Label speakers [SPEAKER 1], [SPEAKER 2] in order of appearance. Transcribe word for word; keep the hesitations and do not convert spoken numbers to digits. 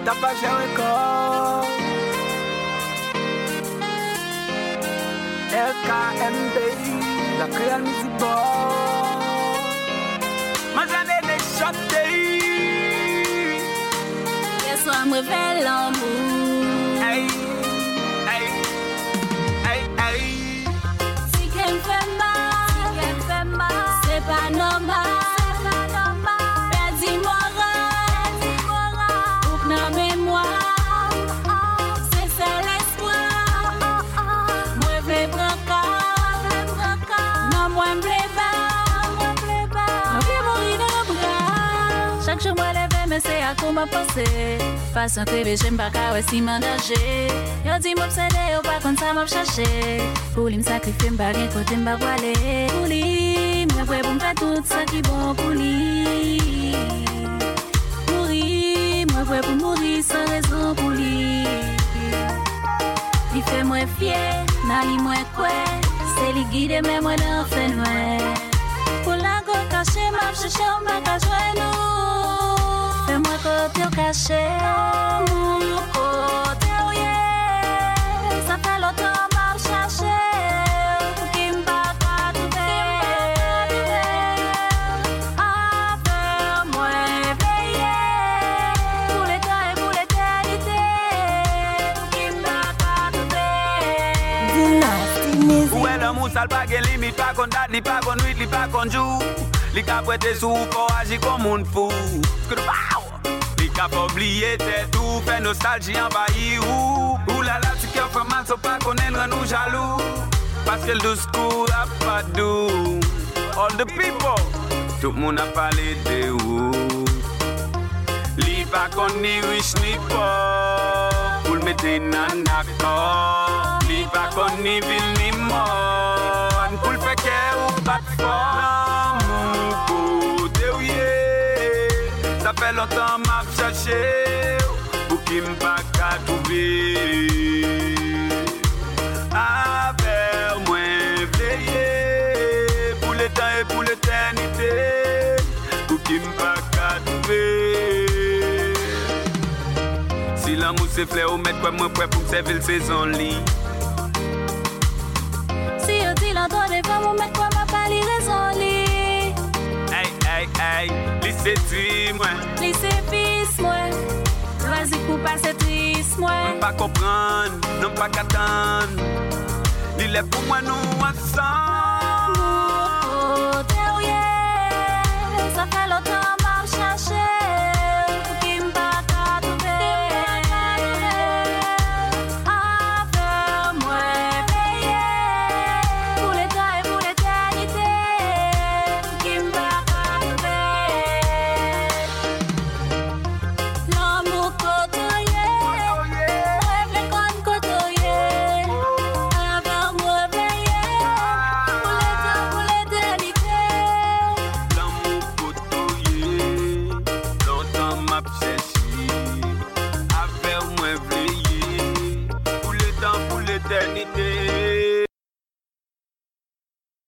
[SPEAKER 1] t'as pas géré corps. L K M B, la créole music boy. Ma j'en ai chanté.
[SPEAKER 2] Hier soir me révèle l'amour.
[SPEAKER 1] Hey, hey, hey, hey.
[SPEAKER 2] Si qu'elle me fait mal, si qu'elle me fait mal, c'est pas normal. Chaque jour, moi, lève, mais c'est à quoi m'a pensé. Façon que j'aime pas qu'à ouais, si m'engager. Yo dit m'obséder, ou pas comme ça m'a cherché. Pour lui, m'sacrifier, m'ba rien côté m'ba voiler. Pour lui, m'y après pour m'faire tout ça qui bon pour lui. Mourir, m'y après pour mourir sans raison pour lui. Il fait moins fier, n'a li moins quoi. C'est lui guide, mais moi dans fait noir. Pour la go caché, m'a cherché, on m'a qu'à jouer nous. Fais-moi côté au caché, mon côté au yeah. Ça fait longtemps m'a cherché, pour qu'il m'bat pas trouver. Avec moi veiller, pour les temps et pour l'éternité, pour qu'il m'bat pas trouver.
[SPEAKER 3] Dynasty Music.
[SPEAKER 1] Où est l'amour, ça pas de limite, pas qu'on date, ni pas qu'on nuit, ni pas qu'on joue. Li ka prêté sous pour agir comme un fou. Li ka pas oublier tête tout, fait nostalgie envahir ou. Ou la la, tu qui fait mal, so pas connaître nous jaloux. Parce que le discours a pas doux. All the people, tout le monde a parlé de ou. Li pas qu'on ni riche ni pauvre, pour le mettre dans l'accord. Li pas qu'on ni ville ni mort, pour le faire qu'elle ou pas de fort. Ça fait longtemps m'a cherché pour qu'il m'pa qu'à trouver. Avec moi veiller pour le temps et pour l'éternité, pour qu'il m'pa qu'à trouver. Si l'amour c'est fleur, mettre quoi moi prêt pour me servir le saison lit.
[SPEAKER 2] Si on dit l'entend des femmes, on met quoi ma pas les raisons lit.
[SPEAKER 1] Hey, hey, hey, lycée dis-moi.
[SPEAKER 2] Lycée fils, moi. Vas-y pour passer triste, moi.
[SPEAKER 1] On pas comprendre, non pas qu'attendre. Il est pour moi nous ensemble.
[SPEAKER 2] Oh, oh, yeah. Ça fait longtemps m'a cherché.